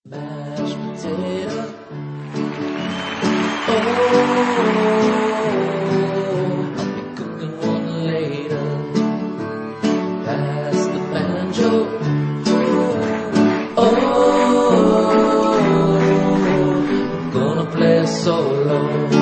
Mashed potato. Oh, I'll be cooking one later. Pass the banjo. Oh, I'm gonna play solo.